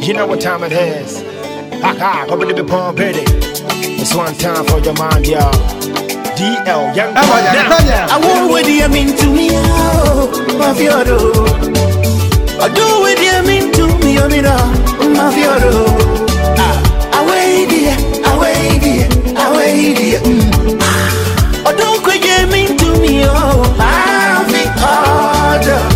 You know what time it is. Come a little bit more pretty. It's one time for your mind, y'all. DL, young I want what you mean to me, Mafioro. I do what you mean to me, Mafioro. Away, dear. I don't quit you mean to me, Mafioro.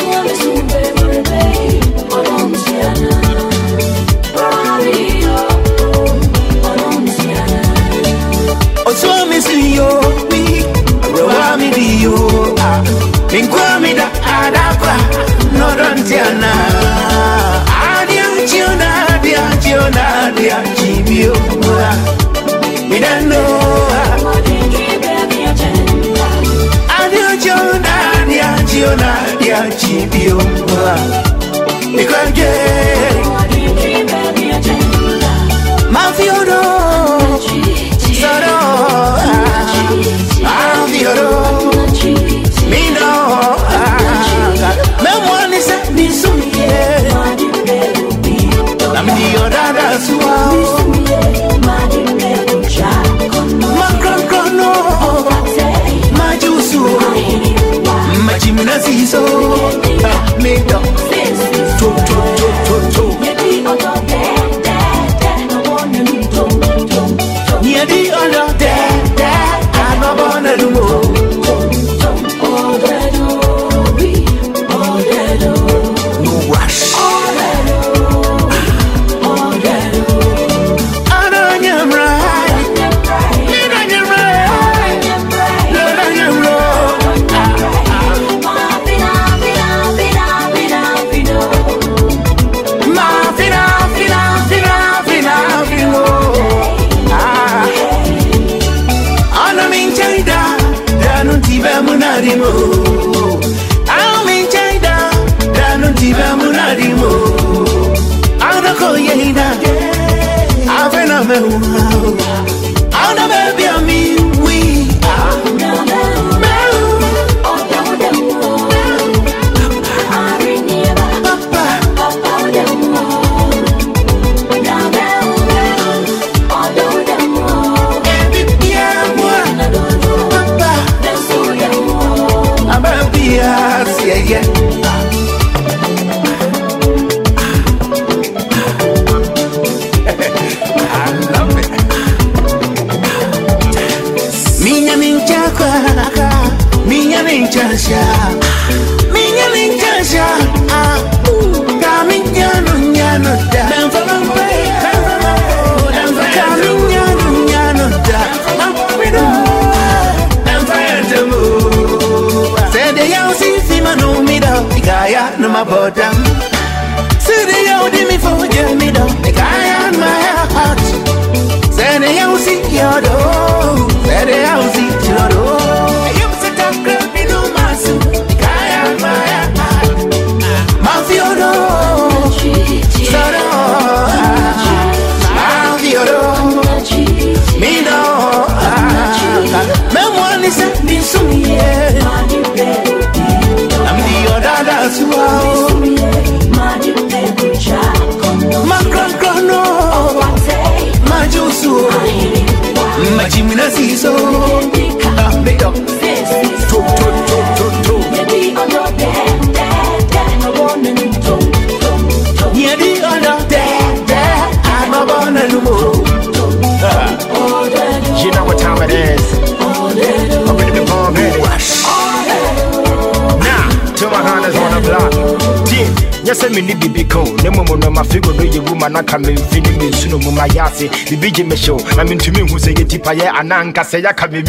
Yes, I mean, it be cool. No more, no, my figure, no, you woman, I come in, finish, soon, my yasi, the big show. I mean, to me, who say it, and Anka say, I come in,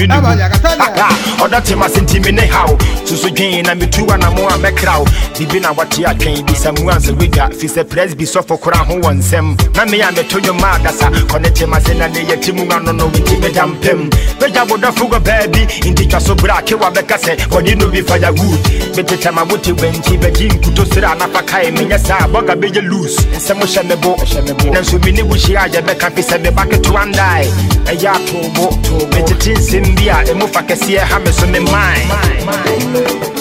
or that him as intimate how. So, again, I'm two and I'm more a macrow. The dinner what you can be some ones a wigger, fist a press be so for crown who wants them. Nami and the Toyo Magasa, connect him as in a day, Timuano, no, with Madame Pim. But I would have forgot baby, in the castle brack, you are Becca said, or you know, be firewood. But the time I would to win, Tibet, Kutosana, Pakai. Yes, Boga be loose, and some shamebo, and so many wish I had back up the back to one die. A yato, to Meditatin Simbia, and Mufaka see a hammer on the mind.